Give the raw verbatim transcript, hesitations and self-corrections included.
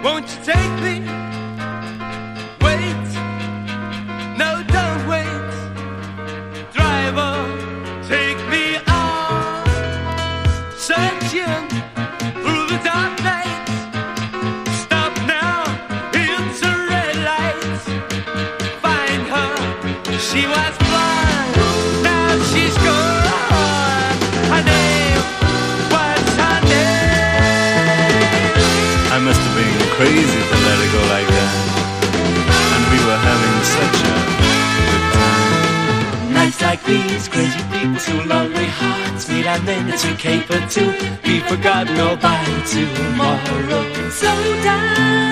Won't you take me? Wait, no, don't wait. Driver, take me on. Searching through the dark night. Stop now, it's a red light. Find her, she was blind, now she's gone. Her name, what's her name? I must have been crazy to let it go like that. And we were having such a good time. Nights like these, crazy people, two lonely hearts meet, and then it's a caper to be forgotten all by tomorrow. So down.